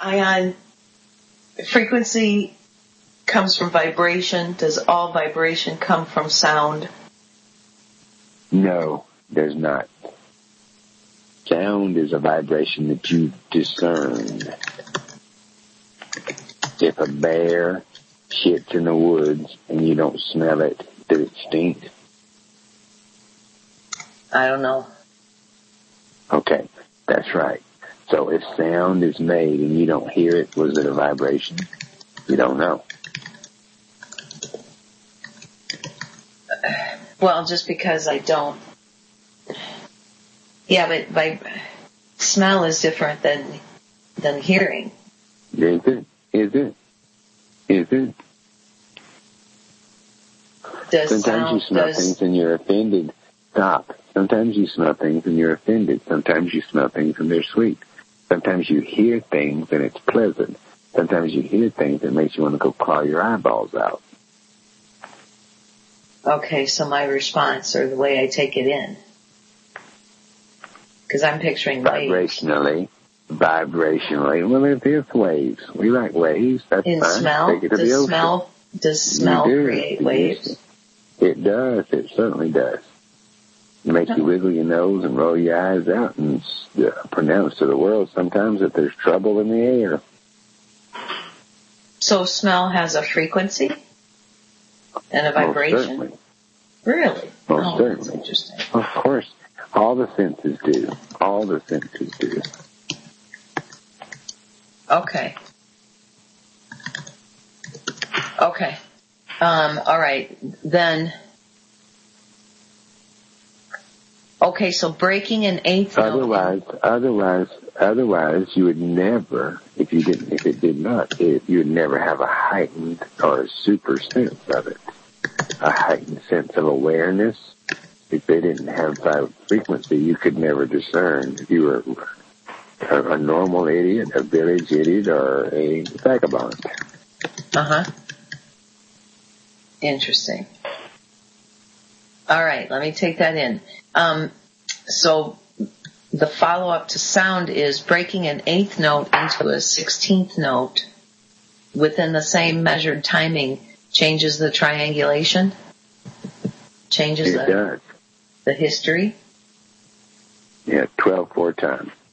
Ion, frequency comes from vibration. Does all vibration come from sound? No, there's not. Sound is a vibration that you discern. If a bear shits in the woods and you don't smell it, does it stink? I don't know. Okay, that's right. So if sound is made and you don't hear it, was it a vibration? You don't know. Well, just because I don't. Yeah, but smell is different than hearing. Is it? Sometimes you smell things and you're offended. Stop. Sometimes you smell things and you're offended. Sometimes you smell things and they're sweet. Sometimes you hear things and it's pleasant. Sometimes you hear things that makes you want to go claw your eyeballs out. Okay, so my response or the way I take it in. Because I'm picturing waves. Vibrationally. Well, it is waves. We like waves. That's in fine. Smell? Take it to the ocean. Does smell create waves? It does. It certainly does. It makes you wiggle your nose and roll your eyes out and pronounce to the world sometimes that there's trouble in the air. So smell has a frequency and a vibration? Most certainly. Really? Most certainly. That's interesting. Of course. All the senses do. All the senses do. Okay. All right. Then. Okay, so breaking an eighth note. Otherwise, you would never, you would never have a heightened or a super sense of it. A heightened sense of awareness. If they didn't have frequency, you could never discern if you were a normal idiot, a village idiot, or a vagabond. Uh-huh. Interesting. All right, let me take that in. So the follow-up to sound is breaking an eighth note into a 16th note within the same measured timing changes the triangulation? Changes it does. The history? Yeah, 12 4 times.